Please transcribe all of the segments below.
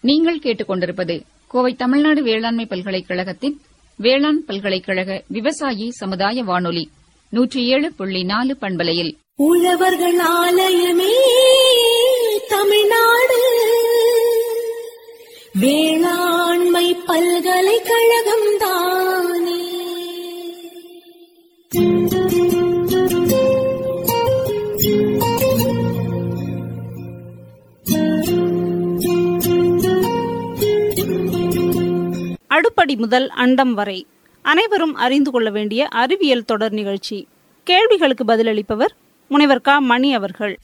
நீங்கள் கேட்டுக்கொண்டிருப்பது கோவை தமிழ்நாடு வேளாண்மை பல்கலைக்கழகத்தின் வேளாண் பல்கலைக்கழக விவசாயி சமுதாய வானொலி 107.4 பண்பலையில் உழவர்கள் ஆலயமே தமிழ்நாடு வேளாண்மை பல்கலைக்கழகம் தானே. அடுப்படி முதல் அண்டம் வரை அனைவரும் அறிந்து கொள்ள வேண்டிய அறிவியல் தொடர் நிகழ்ச்சி. கேள்விகளுக்கு பதிலளிப்பவர் முனைவர் க. மணி அவர்கள்.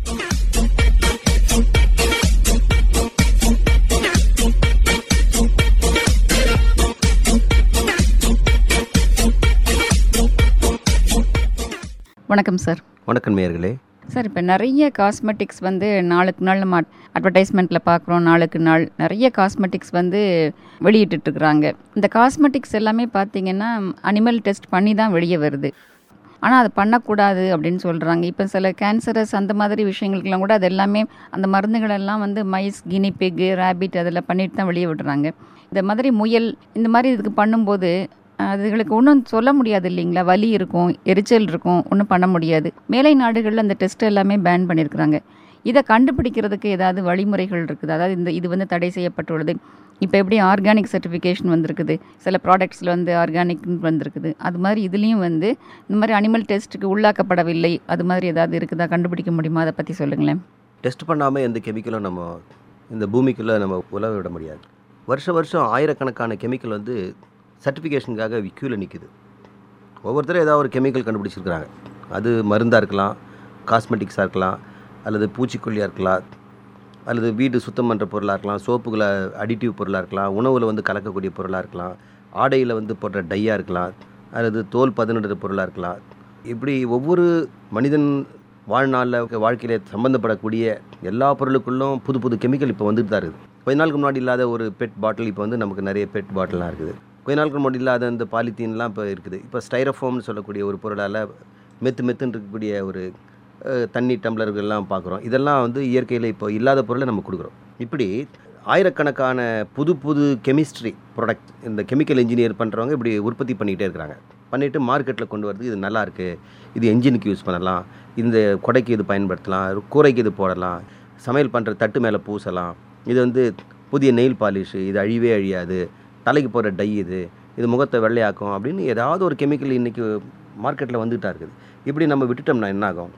வணக்கம் சார். வணக்கம் நேயர்களே. சார், இப்போ நிறைய காஸ்மெட்டிக்ஸ் நாளுக்கு நாள் நம்ம அட்வர்டைஸ்மெண்ட்டில் பார்க்குறோம். நாளுக்கு நாள் நிறைய காஸ்மெட்டிக்ஸ் வெளியிட்டுருக்குறாங்க. இந்த காஸ்மெட்டிக்ஸ் எல்லாமே பார்த்திங்கன்னா அனிமல் டெஸ்ட் பண்ணி தான் வெளியே வருது. ஆனால் அது பண்ணக்கூடாது அப்படின்னு சொல்கிறாங்க. இப்போ சில கேன்சரஸ் அந்த மாதிரி விஷயங்களுக்கெல்லாம் கூட அது எல்லாமே அந்த மருந்துகளெல்லாம் மைஸ், கினி பிக்கு, ரேபிட் அதில் பண்ணிட்டு தான் வெளியே விடுறாங்க. இந்த மாதிரி முயல் இந்த மாதிரி இதுக்கு பண்ணும்போது அதுகளுக்கு ஒன்றும் சொல்ல முடியாது இல்லைங்களா? வலி இருக்கும், எரிச்சல் இருக்கும், ஒன்றும் பண்ண முடியாது. மேலை நாடுகளில் அந்த டெஸ்ட் எல்லாமே பேன் பண்ணியிருக்கிறாங்க. இதை கண்டுபிடிக்கிறதுக்கு ஏதாவது வழிமுறைகள் இருக்குது? அதாவது இது தடை செய்யப்பட்டுள்ளது. இப்போ எப்படி ஆர்கானிக் சர்டிஃபிகேஷன் வந்திருக்குது, சில ப்ராடக்ட்ஸில் ஆர்கானிக்னு வந்திருக்குது. அது மாதிரி இதுலேயும் இந்த மாதிரி அனிமல் டெஸ்ட்டுக்கு உள்ளாக்கப்படவில்லை, அது மாதிரி ஏதாவது இருக்குதா? கண்டுபிடிக்க முடியுமா? அதை பற்றி சொல்லுங்களேன். டெஸ்ட் பண்ணாமல் எந்த கெமிக்கலும் நம்ம இந்த பூமிக்குள்ளே நம்ம உலக விட முடியாது. வருஷம் ஆயிரக்கணக்கான கெமிக்கல் சர்டிஃபிகேஷனுக்காக க்யூவில் நிற்குது. ஒவ்வொருத்தரும் ஏதாவது ஒரு கெமிக்கல் கண்டுபிடிச்சிருக்கிறாங்க. அது மருந்தாக இருக்கலாம், காஸ்மெட்டிக்ஸாக இருக்கலாம், அல்லது பூச்சிக்கொல்லியாக இருக்கலாம், அல்லது வீடு சுத்தம் பண்ணுற பொருளாக இருக்கலாம், சோப்புகளை அடிட்டிவ் பொருளாக இருக்கலாம், உணவில் கலக்கக்கூடிய பொருளாக இருக்கலாம், ஆடையில் போடுற டையாக இருக்கலாம், அல்லது தோல் பதனிடுற பொருளாக இருக்கலாம். இப்படி ஒவ்வொரு மனிதன் வாழ்நாளில் வாழ்க்கையில் சம்மந்தப்படக்கூடிய எல்லா பொருளுக்குள்ளும் புது புது கெமிக்கல் இப்போ வந்துட்டு தான் இருக்குது. கொஞ்ச நாளுக்கு முன்னாடி இல்லாத ஒரு பெட் பாட்டில் இப்போ நமக்கு நிறைய பெட் பாட்டிலாம் இருக்குது. கொஞ்ச நாளுக்கு முன்னாடி இல்லாத இந்த பாலித்தீன்லாம் இப்போ இருக்குது. இப்போ ஸ்டைரோஃபோம்னு சொல்லக்கூடிய ஒரு பொருளால் மெத்துன்னு இருக்கக்கூடிய ஒரு தண்ணி டம்ளர்கள்லாம் பார்க்குறோம். இதெல்லாம் இயற்கையில் இப்போ இல்லாத பொருளை நம்ம கொடுக்குறோம். இப்படி ஆயிரக்கணக்கான புது புது கெமிஸ்ட்ரி ப்ராடக்ட் இந்த கெமிக்கல் இன்ஜினியர் பண்ணுறவங்க இப்படி உற்பத்தி பண்ணிக்கிட்டே இருக்கிறாங்க. பண்ணிவிட்டு மார்க்கெட்டில் கொண்டு வரது. இது நல்லாயிருக்கு, இது என்ஜினுக்கு யூஸ் பண்ணலாம், இந்த கொடைக்கு இது பயன்படுத்தலாம், கூரைக்கு இது போடலாம், சமையல் பண்ணுற தட்டு மேலே பூசலாம், இது புதிய நெயில் பாலிஷு, இது அழிவே அழியாது, தலைக்கு போகிற டை இது முகத்தை வெள்ளையாக்கும் அப்படின்னு ஏதாவது ஒரு கெமிக்கல் இன்றைக்கி மார்க்கெட்டில் வந்துகிட்டா இருக்குது. இப்படி நம்ம விட்டுட்டோம்னா என்ன ஆகும்?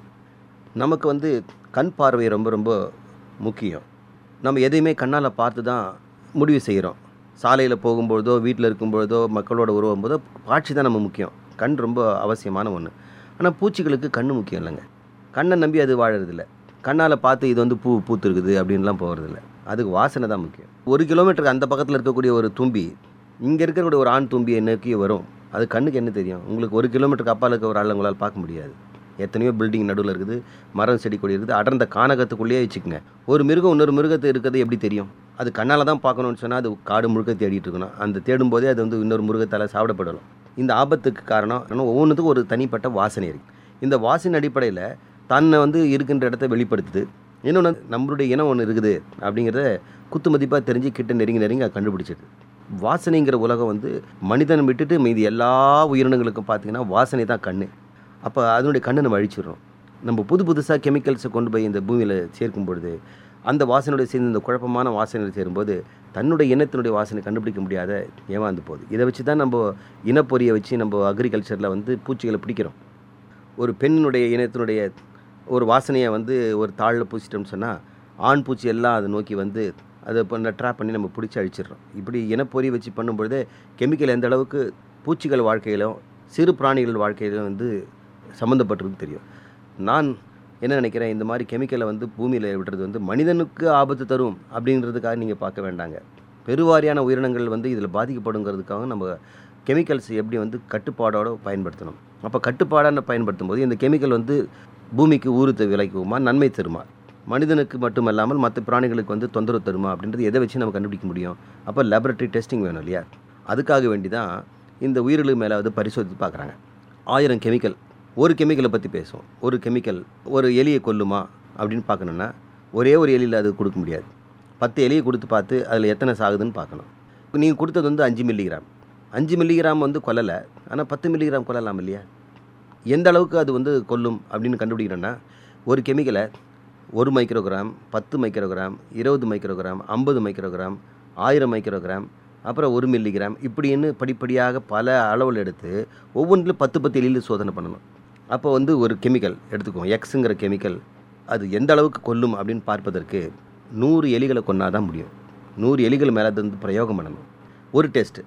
நமக்கு கண் பார்வை ரொம்ப ரொம்ப முக்கியம். நம்ம எதையுமே கண்ணால் பார்த்து தான் முடிவு செய்கிறோம். சாலையில் போகும்பொழுதோ, வீட்டில் இருக்கும்பொழுதோ, மக்களோட உருவும்போதோ காட்சி தான் நம்ம முக்கியம். கண் ரொம்ப அவசியமான ஒன்று. ஆனால் பூச்சிகளுக்கு கண் முக்கியம் இல்லைங்க. கண்ணை நம்பி அது வாழறதில்ல. கண்ணால் பார்த்து இது பூத்துருக்குது அப்படின்லாம் போகிறதில்ல. அதுக்கு வாசனை தான் முக்கியம். 1 கிலோமீட்டருக்கு அந்த பக்கத்தில் இருக்கக்கூடிய ஒரு தும்பி இங்கே இருக்கக்கூடிய ஒரு ஆண் தும்பியை நோக்கி வரும். அது கண்ணுக்கு என்ன தெரியும்? உங்களுக்கு 1 கிலோமீட்டருக்கு அப்பால் இருக்க ஒரு ஆள் உங்களால் பார்க்க முடியாது. எத்தனையோ பில்டிங் நடுவில் இருக்குது, மரம் செடி கொடி இருக்குது, அடர்ந்த கானகத்துக்குள்ளேயே வச்சுக்கோங்க. ஒரு மிருகம் இன்னொரு மிருகத்தை இருக்கிறது எப்படி தெரியும்? அது கண்ணால் தான் பார்க்கணுன்னு சொன்னால் அது காடு முழுக்க தேடிட்டு இருக்கணும். அந்த தேடும்போதே அது இன்னொரு மிருகத்தால் சாப்பிடப்படணும். இந்த ஆபத்துக்கு காரணம் ஒவ்வொன்றுத்துக்கும் ஒரு தனிப்பட்ட வாசனை இருக்குது. இந்த வாசனை அடிப்படையில் தன்னை இருக்கின்ற இடத்த வெளிப்படுத்துது. இன்னொன்று, நம்மளுடைய இனம் ஒன்று இருக்குது அப்படிங்கிறத குத்து மதிப்பாக தெரிஞ்சு கிட்ட நெருங்கி அதை கண்டுபிடிச்சிது. வாசனைங்கிற உலகம் மனிதன் விட்டுட்டு மீதி எல்லா உயிரினங்களுக்கும் பார்த்திங்கன்னா வாசனை தான் கண். அப்போ அதனுடைய கண்ணை நம்ம அழிச்சிடுறோம். நம்ம புதுசாக கெமிக்கல்ஸை கொண்டு போய் இந்த பூமியில் சேர்க்கும் பொழுது அந்த வாசனையோட சேர்ந்து இந்த குழப்பமான வாசனையில் சேரும்போது தன்னுடைய இனத்தினுடைய வாசனை கண்டுபிடிக்க முடியாத ஏமாந்து போகுது. இதை வச்சு தான் நம்ம இனப்பொறியை வச்சு நம்ம அக்ரிகல்ச்சரில் பூச்சிகளை பிடிக்கிறோம். ஒரு பெண்ணினுடைய இனத்தினுடைய ஒரு வாசனையை ஒரு தாழில் பூசிட்டோம்னு சொன்னால் ஆண் பூச்சி எல்லாம் அதை நோக்கி அதை ட்ராப் பண்ணி நம்ம பிடிச்சி அழிச்சிடுறோம். இப்படி இனப்பொறி வச்சு பண்ணும்பொழுது கெமிக்கல் எந்த அளவுக்கு பூச்சிகள் வாழ்க்கையிலும் சிறு பிராணிகள் வாழ்க்கையிலும் சம்மந்தப்பட்டிருக்கு தெரியும். நான் என்ன நினைக்கிறேன், இந்த மாதிரி கெமிக்கலை பூமியில் விடுறது மனிதனுக்கு ஆபத்து தரும் அப்படின்றதுக்காக நீங்கள் பார்க்க வேண்டாங்க. பெருவாரியான உயிரினங்கள் இதில் பாதிக்கப்படுங்கிறதுக்காக நம்ம கெமிக்கல்ஸ் எப்படி கட்டுப்பாடோடு பயன்படுத்தணும். அப்போ கட்டுப்பாடான பயன்படுத்தும் போது இந்த கெமிக்கல் பூமிக்கு ஊறுத்த விளைக்குமா, நன்மை தருமா, மனிதனுக்கு மட்டுமல்லாமல் மற்ற பிராணிகளுக்கு தொந்தரவு தருமா அப்படின்றது எதை வச்சு நம்ம கண்டுபிடிக்க முடியும்? அப்போ லேபரட்டரி டெஸ்டிங் வேணும் இல்லையா? அதுக்காக வேண்டி தான் இந்த உயிரிழு மேலே பரிசோதித்து பார்க்குறாங்க. 1000 கெமிக்கல், ஒரு கெமிக்கலை பற்றி பேசுவோம். ஒரு கெமிக்கல் ஒரு எலியை கொல்லுமா அப்படின்னு பார்க்கணுன்னா ஒரே ஒரு எலியில் அது கொடுக்க முடியாது. 10 எலியை கொடுத்து பார்த்து அதில் எத்தனை சாகுதுன்னு பார்க்கணும். நீங்கள் கொடுத்தது வந்து 5 மில்லிகிராம். 5 மில்லிகிராம் வந்து கொல்லலை, ஆனால் 10 மில்லிகிராம் கொல்லலாம் இல்லையா? எந்த அளவுக்கு அது வந்து கொல்லும் அப்படின்னு கண்டுபிடிக்கிறோன்னா, ஒரு கெமிக்கலை 1 microgram, 10 microgram, 20 microgram, 50 microgram, 1000 microgram, அப்புறம் 1 மில்லிகிராம், இப்படின்னு படிப்படியாக பல அளவில் எடுத்து ஒவ்வொன்றிலும் 10 எலியில் சோதனை பண்ணணும். அப்போ வந்து ஒரு கெமிக்கல் எடுத்துக்குவோம், எக்ஸுங்கிற கெமிக்கல், அது எந்த அளவுக்கு கொல்லும் அப்படின்னு பார்ப்பதற்கு 100 எலிகளை கொண்டாதான் முடியும். 100 எலிகள் மேலே அது வந்து பிரயோகம் பண்ணணும். ஒரு டெஸ்ட்டு.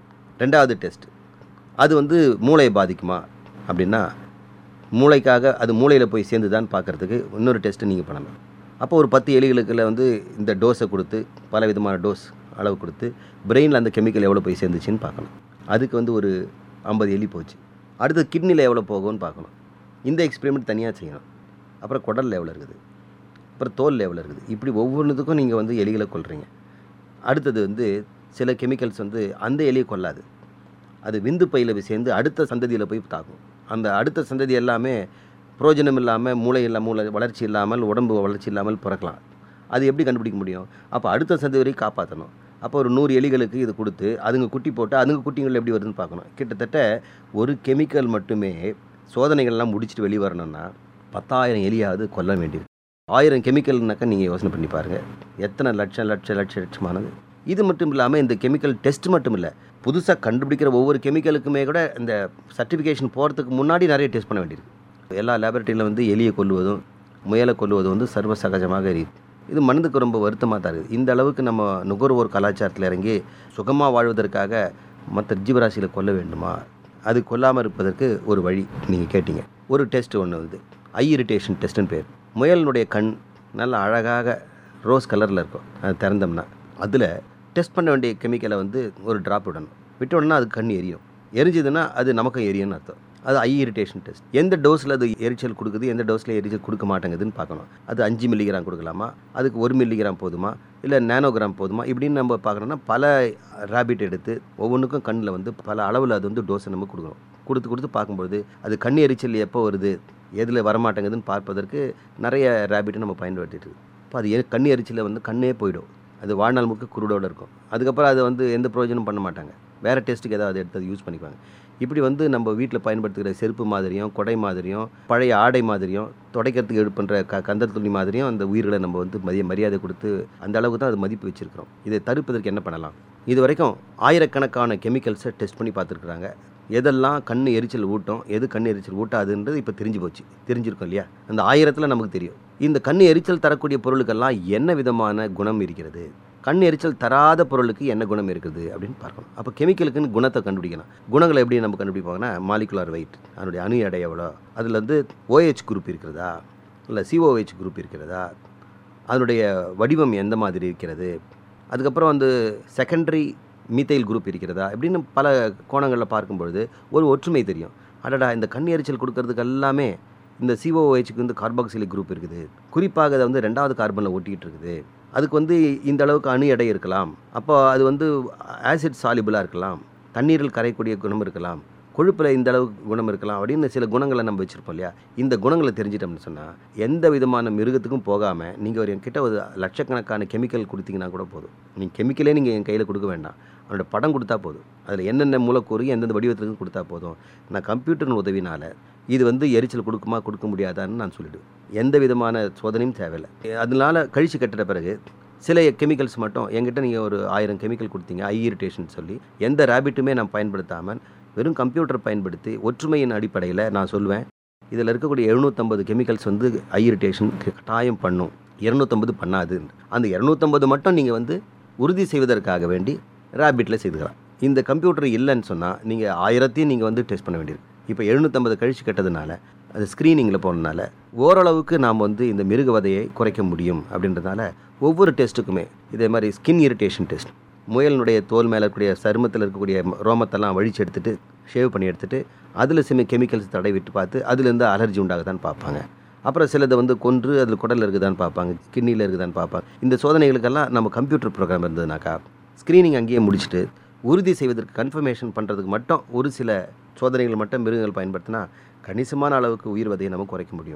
2வது டெஸ்ட், அது வந்து மூளையை பாதிக்குமா அப்படின்னா, மூளைக்காக அது மூளையில் போய் சேர்ந்துதான்னு பார்க்குறதுக்கு இன்னொரு டெஸ்ட்டு நீங்கள் பண்ணணும். அப்போ ஒரு 10 எலிகளுக்குள்ள வந்து இந்த டோஸை கொடுத்து, பல விதமான டோஸ் அளவு கொடுத்து, பிரெயினில் அந்த கெமிக்கல் எவ்வளோ போய் சேர்ந்துச்சின்னு பார்க்கணும். அதுக்கு வந்து ஒரு 50 எலி போச்சு. அடுத்து கிட்னியில் எவ்வளோ போகும்னு பார்க்கணும். இந்த எக்ஸ்பெரிமெண்ட் தனியாக செய்யணும். அப்புறம் குடல் எவ்வளோ இருக்குது, அப்புறம் தோல் எவ்வளோ இருக்குது, இப்படி ஒவ்வொன்றுத்துக்கும் நீங்கள் வந்து எலிகளை கொல்றீங்க. அடுத்தது வந்து சில கெமிக்கல்ஸ் வந்து அந்த எலியை கொல்லாது, அது விந்து பையில் போய் சேர்ந்து அடுத்த சந்ததியில் போய் தாக்கும். அந்த அடுத்த சந்ததி எல்லாமே புரோஜனம் இல்லாமல், மூளை வளர்ச்சி இல்லாமல், உடம்பு வளர்ச்சி இல்லாமல் பிறக்கலாம். அது எப்படி கண்டுபிடிக்க முடியும்? அப்போ அடுத்த சந்ததி வரைக்கும் காப்பாற்றணும். அப்போ ஒரு 100 எலிகளுக்கு இது கொடுத்து அதுங்க குட்டி போட்டு அதுங்க குட்டிகள் எப்படி வருதுன்னு பார்க்கணும். கிட்டத்தட்ட ஒரு கெமிக்கல் மட்டுமே சோதனைகள்லாம் முடிச்சுட்டு வெளியே வரணும்னா 10,000 எலியாவது கொல்ல வேண்டியது. 1000 கெமிக்கல்னாக்கா நீங்கள் யோசனை பண்ணி பாருங்கள், எத்தனை லட்சமானது. இது மட்டும் இல்லாமல் இந்த கெமிக்கல் டெஸ்ட் மட்டும் இல்லை, புதுசாக கண்டுபிடிக்கிற ஒவ்வொரு கெமிக்கலுக்குமே கூட இந்த சர்டிஃபிகேஷன் போகிறதுக்கு முன்னாடி நிறைய டெஸ்ட் பண்ண வேண்டியிருக்கு. எல்லா லேபரட்டரியில் வந்து எலியை கொல்லுவதும் முயலை கொல்லுவதும் வந்து சர்வ சகஜமாக இருக்குது. இது மனதுக்கு ரொம்ப வருத்தமாக தான் இருக்குது. இந்த அளவுக்கு நம்ம நுகர்வோர் கலாச்சாரத்தில் இறங்கி சுகமாக வாழ்வதற்காக மற்ற ஜீவராசியில் கொல்ல வேண்டுமா? அது கொல்லாமல் இருப்பதற்கு ஒரு வழி நீங்கள் கேட்டீங்க. ஒரு டெஸ்ட் ஒன்று வந்து ஐ இரிட்டேஷன் டெஸ்ட்டுன்னு பேர். முயலினுடைய கண் நல்ல அழகாக ரோஸ் கலரில் இருக்கும். அது திறந்தோம்னா அதில் டெஸ்ட் பண்ண வேண்டிய கெமிக்கலை வந்து ஒரு ட்ராப் விடணும். விட்டோம்னா அது கண் எரியும். எரிஞ்சதுன்னா அது நமக்கும் எரியும்னு அர்த்தம். அது ஐ இரிட்டேஷன் டெஸ்ட். எந்த டோஸில் அது எரிச்சல் கொடுக்குது, எந்த டோஸில் எரிச்சல் கொடுக்க மாட்டேங்குதுன்னு பார்க்கணும். அது 5 மில்லிகிராம் கொடுக்கலாமா, அதுக்கு 1 மில்லிகிராம் போதுமா, இல்லை நேனோகிராம் போதுமா, இப்படின்னு நம்ம பார்க்கணுன்னா பல ரேபிட் எடுத்து ஒவ்வொன்றுக்கும் கண்ணில் வந்து பல அளவில் அது வந்து டோஸை நம்ம கொடுக்கணும். கொடுத்து பார்க்கும்போது அது கண் எரிச்சல் எப்போ வருது, எதில் வரமாட்டேங்குதுன்னு பார்ப்பதற்கு நிறைய ரேபிட்டை நம்ம பயன்படுத்திட்டு. இப்போ அது கண் எரிச்சலில் வந்து கண்ணே போயிடும். அது வாழ்நாள் முழுக்க குருடோடு இருக்கும். அதுக்கப்புறம் அதை வந்து எந்த பிரயோஜனம் பண்ண மாட்டாங்க. வேறு டெஸ்ட்டுக்கு ஏதாவது எடுத்து யூஸ் பண்ணிக்குவாங்க. இப்படி வந்து நம்ம வீட்டில் பயன்படுத்துகிற செருப்பு மாதிரியும், கொடை மாதிரியும், பழைய ஆடை மாதிரியும், துடைக்கிறதுக்கு எடுப்பு பண்ணுற கந்தல் துணி மாதிரியும் அந்த உயிர்களை நம்ம வந்து மரியாதை கொடுத்து அந்த அளவுக்கு தான் அது மதிப்பு வச்சுருக்கிறோம். இதை தடுப்பதற்கு என்ன பண்ணலாம்? இது வரைக்கும் ஆயிரக்கணக்கான கெமிக்கல்ஸை டெஸ்ட் பண்ணி பார்த்துருக்குறாங்க. எதெல்லாம் கண் எரிச்சல் ஊட்டும், எது கண் எரிச்சல் ஊட்டாதுன்றது இப்போ தெரிஞ்சிருக்கும் இல்லையா? அந்த 1000ல் நமக்கு தெரியும். இந்த கண் எரிச்சல் தரக்கூடிய பொருளுக்கெல்லாம் என்ன விதமான குணம் இருக்கிறது, கண் எரிச்சல் தராத பொருளுக்கு என்ன குணம் இருக்குது அப்படின்னு பார்க்கணும். அப்போ கெமிக்கலுக்குன்னு குணத்தை கண்டுபிடிக்கலாம். குணங்களை எப்படி நம்ம கண்டுபிடிப்பாங்கன்னா, மாலிகுலர் வெயிட், அதனுடைய அணு எடை எவ்வளோ, அதில் வந்து OH குரூப் இருக்கிறதா, இல்லை COH குரூப் இருக்கிறதா, அதனுடைய வடிவம் எந்த மாதிரி இருக்கிறது, அதுக்கப்புறம் வந்து செகண்டரி மீத்தைல் குரூப் இருக்கிறதா, இப்படின்னு பல கோணங்களில் பார்க்கும்பொழுது ஒரு ஒற்றுமை தெரியும். அடடா, இந்த கண் எரிச்சல் கொடுக்கறதுக்கு எல்லாமே இந்த COOHக்கு வந்து கார்பாக்சிலிக் குரூப் இருக்குது. குறிப்பாக அதை வந்து 2வது கார்பனில் ஒட்டிகிட்டு இருக்குது. அதுக்கு வந்து இந்த அளவுக்கு அணு எடை இருக்கலாம். அப்போ அது வந்து ஆசிட் சாலிபிளாக இருக்கலாம், தண்ணீரில் கரையக்கூடிய குணம் இருக்கலாம், கொழுப்பில் இந்த அளவுக்கு குணம் இருக்கலாம் அப்படின்னு சில குணங்களை நம்ம வச்சுருப்போம் இல்லையா? இந்த குணங்களை தெரிஞ்சிட்டோம்னு சொன்னால் எந்த விதமான மிருகத்துக்கும் போகாமல் நீங்கள் ஒரு என்கிட்ட ஒரு லட்சக்கணக்கான கெமிக்கல் கொடுத்தீங்கன்னா கூட போதும். நீங்கள் கெமிக்கலே நீங்கள் என் கையில் கொடுக்க வேண்டாம், அவனோட படம் கொடுத்தா போதும். அதில் என்னென்ன மூலக்கூறு எந்தெந்த வடிவத்துக்கு கொடுத்தா போதும். நான் கம்ப்யூட்டரின் உதவினால் இது வந்து எரிச்சல் கொடுக்குமா கொடுக்க முடியாதான்னு நான் சொல்லிவிடுவேன். எந்த விதமான சோதனையும் தேவையில்லை. அதனால் கழிச்சு கட்டுற பிறகு சில கெமிக்கல்ஸ் மட்டும் என்கிட்ட நீங்கள் ஒரு 1000 கெமிக்கல் கொடுத்தீங்க ஐ இரிட்டேஷன் சொல்லி, எந்த ரேபிட்டுமே நான் பயன்படுத்தாமல் வெறும் கம்ப்யூட்டர் பயன்படுத்தி ஒற்றுமையின் அடிப்படையில் நான் சொல்லுவேன், இதில் இருக்கக்கூடிய 750 கெமிக்கல்ஸ் வந்து ஐ இரிட்டேஷன் கட்டாயம் பண்ணும், 250 பண்ணாது. அந்த 250 மட்டும் நீங்கள் வந்து உறுதி செய்வதற்காக வேண்டி ரேபிட்டில் செய்துக்கலாம். இந்த கம்ப்யூட்டர் இல்லைன்னு சொன்னால் நீங்கள் 1000ஐயும் நீங்கள் வந்து டெஸ்ட் பண்ண வேண்டியிருக்கு. இப்போ 750 கழிச்சு கட்டதுனால அது ஸ்க்ரீனிங்கில் போனதுனால ஓரளவுக்கு நாம் வந்து இந்த மிருகவதையை குறைக்க முடியும். அப்படின்றதுனால ஒவ்வொரு டெஸ்ட்டுக்குமே இதே மாதிரி ஸ்கின் இரிட்டேஷன் டெஸ்ட், முயலினுடைய தோல் மேலே இருக்கக்கூடிய சருமத்தில் இருக்கக்கூடிய ரோமத்தெல்லாம் வழிச்சு எடுத்துகிட்டு ஷேவ் பண்ணி எடுத்துகிட்டு அதில் சில கெமிக்கல்ஸ் தடை விட்டு பார்த்து அதுலேருந்து அலர்ஜி உண்டாகுதான்னு பார்ப்பாங்க. அப்புறம் சிலதை வந்து கொன்று அதில் குடலில் இருக்குதான்னு பார்ப்பாங்க, கிட்னியில் இருக்குதான்னு பார்ப்பாங்க. இந்த சோதனைகளுக்கெல்லாம் நம்ம கம்ப்யூட்டர் ப்ரோக்ராம் இருந்ததுனாக்கா ஸ்க்ரீனிங் அங்கேயே முடிச்சுட்டு உறுதி செய்வதற்கு கன்ஃபர்மேஷன் பண்ணுறதுக்கு மட்டும் ஒரு சில சோதனைகள் மட்டும் மிருகங்கள் பயன்படுத்தினா கணிசமான அளவுக்கு உயிர் வதையை நம்ம குறைக்க முடியும்.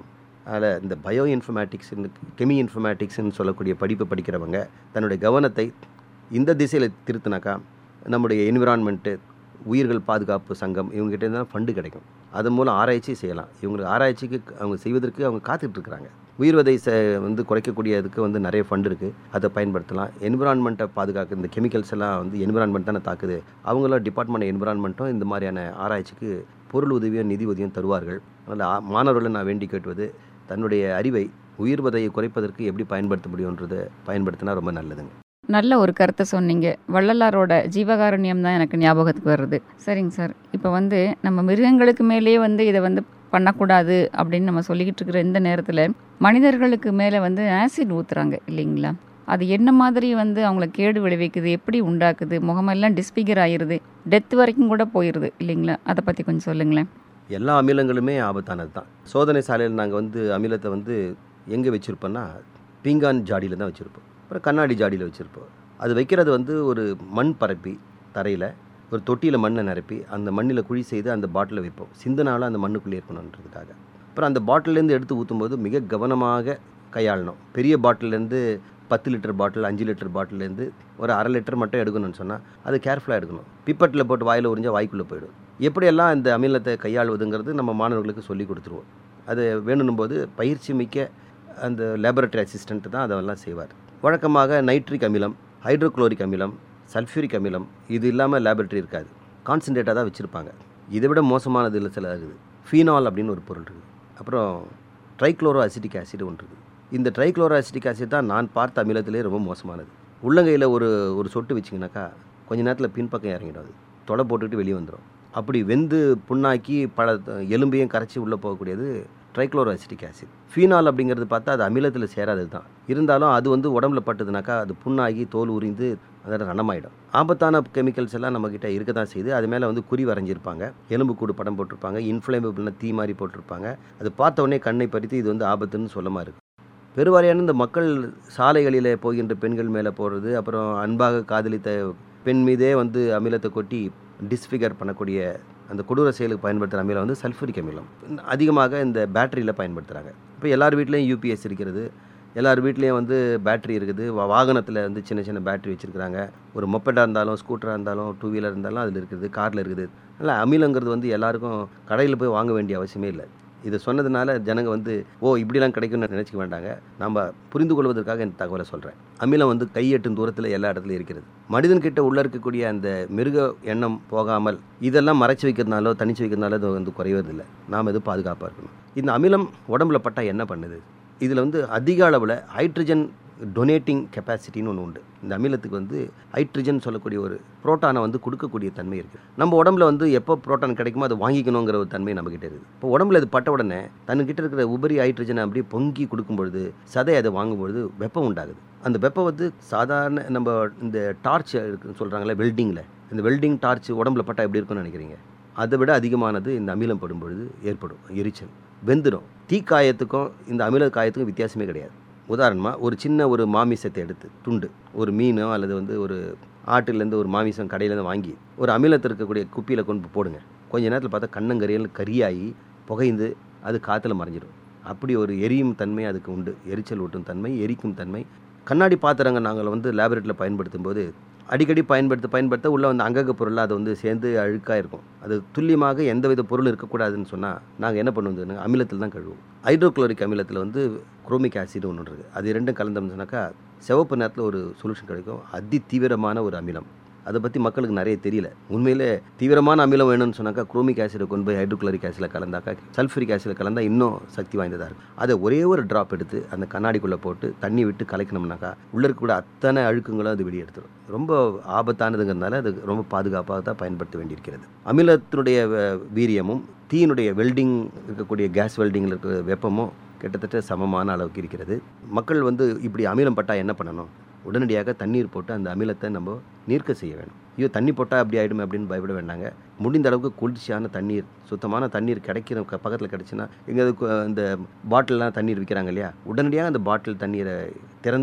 அதில் இந்த பயோ இன்ஃபர்மேட்டிக்ஸ், கெமி இன்ஃபர்மேட்டிக்ஸ்ன்னு சொல்லக்கூடிய படிப்பு படிக்கிறவங்க தன்னுடைய கவனத்தை இந்த திசையில் திருத்தினாக்கா நம்முடைய என்விரான்மெண்ட்டு, உயிர்கள் பாதுகாப்பு சங்கம் இவங்ககிட்ட தான் ஃபண்டு கிடைக்கும். அதன் மூலம் ஆராய்ச்சி செய்யலாம். இவங்களுக்கு ஆராய்ச்சிக்கு அவங்க செய்வதற்கு அவங்க காத்துட்ருக்குறாங்க. உயிர்வதை வந்து குறைக்கக்கூடியதுக்கு வந்து நிறைய ஃபண்ட் இருக்குது, அதை பயன்படுத்தலாம். என்விரான்மெண்ட்டை பாதுகாக்க இந்த கெமிக்கல்ஸ் எல்லாம் வந்து என்விரான்மெண்ட் தானே தாக்குது. அவங்களும் டிபார்ட்மெண்ட் என்விரான்மெண்ட்டும் இந்த மாதிரியான ஆராய்ச்சிக்கு பொருள் உதவியும் நிதி உதவியும் தருவார்கள். அதனால் மாணவர்களை நான் வேண்டி கேட்டுவது, தன்னுடைய அறிவை உயிர்வதையை குறைப்பதற்கு எப்படி பயன்படுத்த முடியுன்றதை பயன்படுத்தினா ரொம்ப நல்லதுங்க. நல்ல ஒரு கருத்தை சொன்னீங்க. வள்ளலாரோட ஜீவகாருண்யம் தான் எனக்கு ஞாபகத்துக்கு வருது. சரிங்க சார், இப்போ வந்து நம்ம மிருகங்களுக்கு மேலேயே வந்து இதை வந்து பண்ணக்கூடாது அப்படின்னு நம்ம சொல்லிக்கிட்டு இருக்கிற இந்த நேரத்தில் மனிதர்களுக்கு மேலே வந்து ஆசிட் ஊற்றுறாங்க இல்லைங்களா? அது என்ன மாதிரி வந்து அவங்கள கேடு விளைவிக்குது, எப்படி உண்டாக்குது, முகமெல்லாம் டிஸ்பிகர் ஆயிடுது, டெத் வரைக்கும் கூட போயிடுது இல்லைங்களா? அதை பற்றி கொஞ்சம் சொல்லுங்களேன். எல்லா அமிலங்களுமே ஆபத்தானது தான். சோதனை சாலையில் நாங்கள் வந்து அமிலத்தை வந்து எங்கே வச்சுருப்போன்னா பீங்கான் ஜாடியில் தான் வச்சுருப்போம். அப்புறம் கண்ணாடி ஜாடியில் வச்சுருப்போம். அது வைக்கிறது வந்து ஒரு மண் பரப்பி தரையில் ஒரு தொட்டியில் மண்ணை நிரப்பி அந்த மண்ணில் குழி செய்து அந்த பாட்டிலை வைப்போம். சிந்தனாலும் அந்த மண்ணுக்குள்ளே இருக்கணுன்றதுக்காக. அப்புறம் அந்த பாட்டிலேருந்து எடுத்து ஊற்றும்போது மிக கவனமாக கையாளணும். பெரிய பாட்டிலேருந்து 10 லிட்டர் பாட்டில், 5 லிட்டர் பாட்டிலேருந்து ஒரு 1/2 லிட்டர் மட்டும் எடுக்கணும்னு சொன்னால் அது கேர்ஃபுல்லாக எடுக்கணும். பிப்பட்டில் போட்டு வாயில் உறிஞ்சால் வாய்க்குள்ளே போயிடும். எப்படியெல்லாம் இந்த அமிலத்தை கையாளுவதுங்கிறது நம்ம மாணவர்களுக்கு சொல்லி கொடுத்துருவோம். அது வேணும் போது பயிற்சி மிக்க அந்த லேபரட்டரி அசிஸ்டண்ட் தான் அதெல்லாம் செய்வார். வழக்கமாக நைட்ரிக் அமிலம், ஹைட்ரோக்ளோரிக் அமிலம், சல்ஃபியூரிக் அமிலம் இது இல்லாமல் லேபரட்டரி இருக்காது. கான்சன்ட்ரேட்டாக தான் வச்சுருப்பாங்க. இதை விட மோசமானது இல்லை சில இருக்குது. ஃபீனால் அப்படின்னு ஒரு பொருள் இருக்குது. அப்புறம் ட்ரைக்ளோரோ அசிட்டிக் ஆசிட் ஒன்று இருக்குது. இந்த ட்ரைக்ளோரோ அசிட்டிக் ஆசிட் தான் நான் பார்த்த அமிலத்திலே ரொம்ப மோசமானது. உள்ளங்கையில் ஒரு சொட்டு வச்சிங்கனாக்கா கொஞ்ச நேரத்தில் பின்பக்கம் இறங்கிடும். அது தொலை போட்டுக்கிட்டு வெளியே வந்துடும். அப்படி வெந்து புண்ணாக்கி பல எலும்பையும் கரைச்சி உள்ளே போகக்கூடியது ட்ரைக்ளோரோ அசிட்டிக் ஆசிட். ஃபீனால் அப்படிங்கிறது பார்த்தா அது அமிலத்தில் சேராதது தான். இருந்தாலும் அது வந்து உடம்புல பட்டதுனாக்கா அது புண்ணாகி தோல் உரிந்து அதோட ரணமாயிடும். ஆபத்தான கெமிக்கல்ஸ் எல்லாம் நம்மக்கிட்ட இருக்க தான் செய்யுது. அது மேலே வந்து குறி வரைஞ்சிருப்பாங்க, எலும்பு கூடு படம் போட்டிருப்பாங்க, இன்ஃப்ளேமபிள்னா தீ மாதிரி போட்டிருப்பாங்க. அது பார்த்த உடனே கண்ணை பறித்து இது வந்து ஆபத்துன்னு சொல்லமாக இருக்குது. பெருவாரியான இந்த மக்கள் சாலைகளில் போகின்ற பெண்கள் மேலே போடுறது, அப்புறம் அன்பாக காதலித்த பெண் மீதே வந்து அமிலத்தை கொட்டி டிஸ்ஃபிகர் பண்ணக்கூடிய அந்த கொடூர செயலுக்கு பயன்படுத்துகிற அமிலம் வந்து சல்ஃபூரிக் அமிலம். அதிகமாக இந்த பேட்டரியில் பயன்படுத்துகிறாங்க. இப்போ எல்லார் வீட்லேயும் யூபிஎஸ் இருக்கிறது, எல்லார் வீட்லேயும் வந்து பேட்ரி இருக்குது. வாகனத்தில் வந்து சின்ன சின்ன பேட்ரி வச்சுருக்கிறாங்க. ஒரு மொப்பெட்டாக இருந்தாலும், ஸ்கூட்டராக இருந்தாலும், 2 வீலர் இருந்தாலும் அதில் இருக்குது, காரில் இருக்குது. அதனால் அமிலங்கிறது வந்து எல்லாருக்கும் கடையில் போய் வாங்க வேண்டிய அவசியமே இல்லை. இதை சொன்னதுனால ஜனங்க வந்து இப்படிலாம் கிடைக்கும்னு நினச்சிக்க வேண்டாங்க. நம்ம புரிந்து கொள்வதற்காக இந்த தகவலை சொல்கிறேன். அமிலம் வந்து கையெட்டும் தூரத்தில் எல்லா இடத்துலையும் இருக்கிறது. மனிதன்கிட்ட உள்ளே இருக்கக்கூடிய அந்த மிருக எண்ணம் போகாமல் இதெல்லாம் மறைச்சி வைக்கிறதுனாலோ தனிச்சு வைக்கிறதுனால அது வந்து குறைவதில்லை. நாம் எதுவும் பாதுகாப்பாக இருக்கணும். இந்த அமிலம் உடம்புல பட்டால் என்ன பண்ணுது? இதில் வந்து அதிக அளவில் ஹைட்ரஜன் டொனேட்டிங் கெப்பாசிட்டின்னு ஒன்று உண்டு. இந்த அமிலத்துக்கு வந்து ஹைட்ரஜன் சொல்லக்கூடிய ஒரு புரோட்டானை வந்து கொடுக்கக்கூடிய தன்மை இருக்குது. நம்ம உடம்புல வந்து எப்போ புரோட்டான் கிடைக்குமோ அதை வாங்கிக்கணுங்கிற ஒரு தன்மை நம்மக்கிட்ட இருக்குது. இப்போ உடம்புல இது பட்ட உடனே தன்னுக்கிட்ட இருக்கிற உபரி ஹைட்ரஜனை அப்படியே பொங்கி கொடுக்கும்பொழுது, சதை அதை வாங்கும்பொழுது வெப்பம் உண்டாகுது. அந்த வெப்பம் வந்து சாதாரண நம்ம இந்த டார்ச் இருக்குன்னு சொல்கிறாங்களே வெல்டிங்கில், இந்த வெல்டிங் டார்ச் உடம்புல பட்டால் எப்படி இருக்குன்னு நினைக்கிறீங்க? அதை விட அதிகமானது இந்த அமிலம் படும் பொழுது ஏற்படும் எரிச்சல், வெந்துடும். தீக்காயத்துக்கும் இந்த அமில காயத்துக்கும் வித்தியாசமே கிடையாது. உதாரணமாக ஒரு சின்ன ஒரு மாமிசத்தை எடுத்து துண்டு, ஒரு மீனோ அல்லது வந்து ஒரு ஆட்டிலேருந்து ஒரு மாமிசம் கடையிலேருந்து வாங்கி ஒரு அமிலத்தில் இருக்கக்கூடிய குப்பியில் கொண்டு போடுங்க. கொஞ்ச நேரத்தில் பார்த்தா கண்ணங்கரியல் கரியாகி புகைந்து அது காற்றுல மறைஞ்சிடும். அப்படி ஒரு எரியும் தன்மை அதுக்கு உண்டு. எரிச்சல் ஊட்டும் தன்மை, எரிக்கும் தன்மை. கண்ணாடி பாத்திரங்கள் நாங்கள் வந்து லேபரேட்டரியில் பயன்படுத்தும் போது அடிக்கடி பயன்படுத்த உள்ள வந்து அங்கக பொருளாக அது வந்து சேர்ந்து அழுக்காக இருக்கும். அது துல்லியமாக எந்தவித பொருள் இருக்கக்கூடாதுன்னு சொன்னால் நாங்கள் என்ன பண்ணுவோம், அமிலத்தில் தான் கழுவோம். ஹைட்ரோக்ளோரிக் அமிலத்தில் வந்து குரோமிக் ஆசிட் ஒன்று இருக்குது. அது ரெண்டும் கலந்தோம்னு சொன்னாக்கா சிவப்பு நேரத்தில் ஒரு சொல்யூஷன் கிடைக்கும். அதி தீவிரமான ஒரு அமிலம். அதை பற்றி மக்களுக்கு நிறைய தெரியல. உண்மையிலே தீவிரமான அமிலம் வேணும்னு சொன்னாக்கா குரோமிக் ஆசிடை கொண்டு போய் ஹைட்ரோக்ளோரிக் ஆசிடில் கலந்தாக்கா சல்ஃபரிக் ஆசிடில் கலந்தால் இன்னும் சக்தி வாய்ந்ததாக இருக்கும். அதை ஒரே ஒரு ட்ராப் எடுத்து அந்த கண்ணாடிக்குள்ளே போட்டு தண்ணி விட்டு கலக்கணும்னாக்கா உள்ளே இருக்கக்கூட அத்தனை அழுக்குங்களும் அது வெளியே எடுத்துடும். ரொம்ப ஆபத்தானதுங்கிறதுனால அது ரொம்ப பாதுகாப்பாக தான் பயன்படுத்த வேண்டியிருக்கிறது. அமிலத்தினுடைய வீரியமும் தீயினுடைய வெல்டிங் இருக்கக்கூடிய கேஸ் வெல்டிங்கில் இருக்கிற வெப்பமும் கிட்டத்தட்ட சமமான அளவுக்கு இருக்கிறது. மக்கள் வந்து இப்படி அமிலம் பட்டால் என்ன பண்ணணும்? உடனடியாக தண்ணீர் போட்டு அந்த அமிலத்தை நம்ம நீர்க்க செய்ய வேணும். ஐயோ தண்ணி போட்டால் அப்படி ஆகிடுமே அப்படின்னு பயப்பட வேண்டாங்க. முடிந்த அளவுக்கு குளிர்ச்சியான தண்ணீர், சுத்தமான தண்ணீர் கிடைக்கிற பக்கத்தில் கிடச்சின்னா எங்கே இந்த பாட்டிலெலாம் தண்ணீர் விற்கிறாங்க இல்லையா, உடனடியாக அந்த பாட்டில் தண்ணீரை திறந்து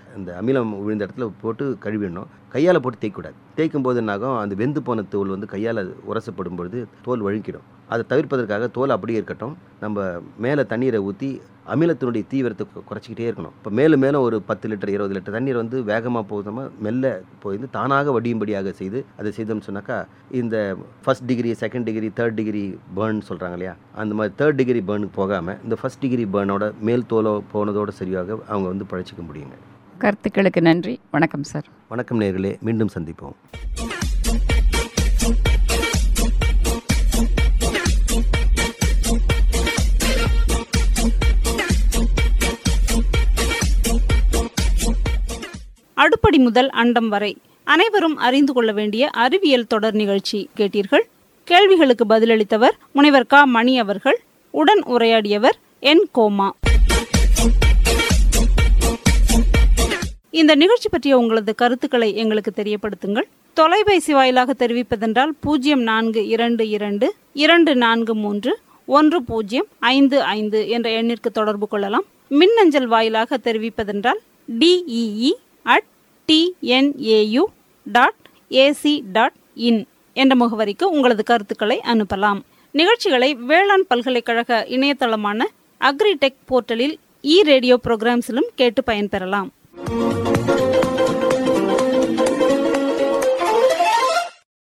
அந்த அமிலம் விழுந்த இடத்துல போட்டு கழுவிடணும். கையால் போட்டு தேய்க்கக்கூடாது. தேய்க்கும் போது என்னாகும், அந்த வெந்து போன தோல் வந்து கையால் உரசப்படும் பொழுது தோல் வழுக்கிடும். அதை தவிர்ப்பதற்காக தோல் அப்படியே இருக்கட்டும், நம்ம மேலே தண்ணீரை ஊற்றி அமிலத்தினுடைய தீவிரத்தை குறைச்சிக்கிட்டே இருக்கணும். இப்போ மேலும் மேலும் ஒரு 10 லிட்டர் 20 லிட்டர் தண்ணீர் வந்து வேகமாக போகாமல் மெல்ல போயிருந்து தானாக வடியும்படியாக செய்து அதை செய்தோம்னு சொன்னாக்கா இந்த first degree, second degree, third degree burn சொல்கிறாங்க இல்லையா, அந்த மாதிரி தேர்ட் டிகிரி பேர்னுக்கு போகாமல் இந்த ஃபர்ஸ்ட் டிகிரி பேர்னோட மேல் தோலோ போனதோடு சரியாக அவங்க வந்து பழச்சிக்க முடியுங்க. கருத்துக்களுக்கு நன்றி. வணக்கம் சார். வணக்கம் நேயர்களே, மீண்டும் சந்திப்போம். அடுப்படி முதல் அண்டம் வரை அனைவரும் அறிந்து கொள்ள வேண்டிய அறிவியல் தொடர் நிகழ்ச்சி கேட்டீர்கள். கேள்விகளுக்கு பதிலளித்தவர் முனைவர் க. மணி அவர்கள். உடன் உரையாடியவர் என். கோமா. இந்த நிகழ்ச்சி பற்றிய உங்களது கருத்துக்களை எங்களுக்கு தெரியப்படுத்துங்கள். தொலைபேசி வாயிலாக தெரிவிப்பதென்றால் 0422243105 என்ற எண்ணிற்கு தொடர்பு கொள்ளலாம். மின்னஞ்சல் வாயிலாக தெரிவிப்பதென்றால் dee@tnau.ac.in என்ற முகவரிக்கு உங்களது கருத்துக்களை அனுப்பலாம். நிகழ்ச்சிகளை வேளாண் பல்கலைக்கழக இணையதளமான அக்ரிடெக் போர்ட்டலில் ரேடியோ புரோகிராம்ஸிலும் கேட்டு பயன்பெறலாம்.